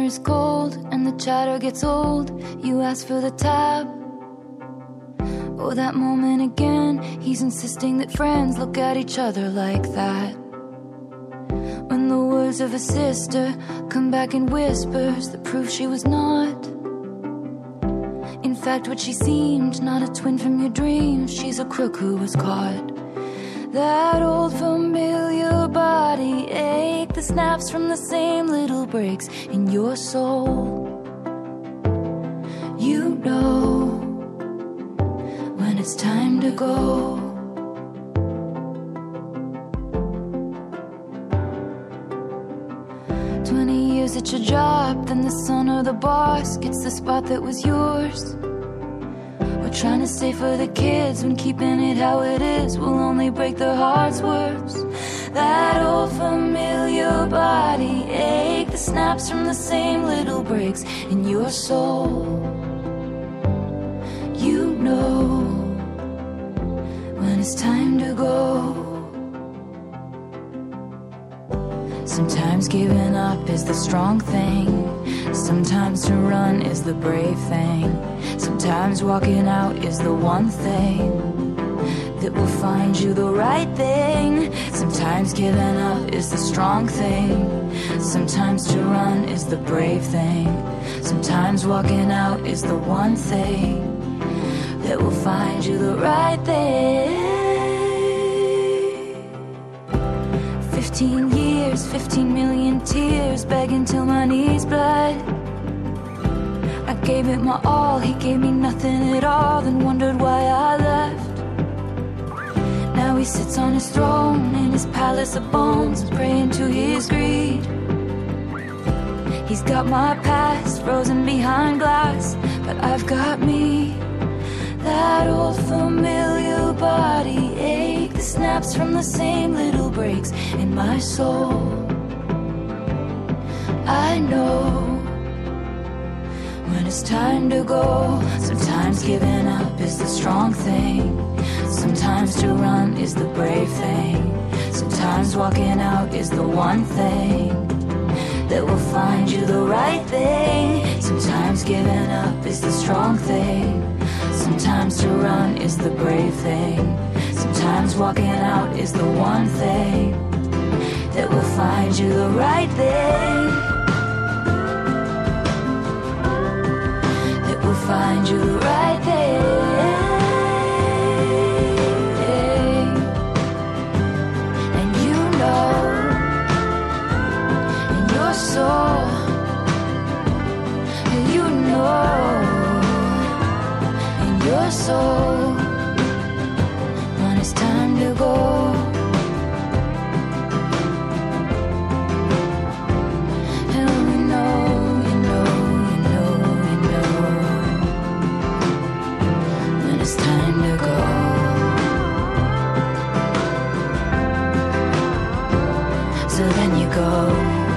is cold and the chatter gets old, you ask for the tab. Oh, that moment again, he's insisting that friends look at each other like that. When the words of a sister come back in whispers, the proof she was not, in fact, what she seemed, not a twin from your dreams. She's a crook who was caught. That old familiar body ache, the snaps from the same little breaks in your soul. You know when it's time to go. At your job, then the son or the boss gets the spot that was yours. We're trying to stay for the kids when keeping it how it is will only break their hearts worse. That old familiar body ache, the snaps from the same little breaks in your soul. You know when it's time to go. Sometimes giving up is the strong thing. Sometimes to run is the brave thing. Sometimes walking out is the one thing that will find you the right thing. Sometimes giving up is the strong thing. Sometimes to run is the brave thing. Sometimes walking out is the one thing that will find you the right thing. 15 years, 15 million tears, begging till my knees bled. I gave it my all, he gave me nothing at all, then wondered why I left. Now he sits on his throne in his palace of bones, praying to his greed. He's got my past frozen behind glass, but I've got me. That old familiar body ache, the snaps from the same little breaks in my soul. I know when it's time to go. Sometimes giving up is the strong thing. Sometimes to run is the brave thing. Sometimes walking out is the one thing that will find you the right thing. Sometimes giving up is the strong thing. Sometimes to run is the brave thing. Sometimes walking out is the one thing that will find you the right thing. That will find you the right thing. And you know in your soul, you know your soul when it's time to go. And we know, you know, you know, you know when it's time to go. So then you go.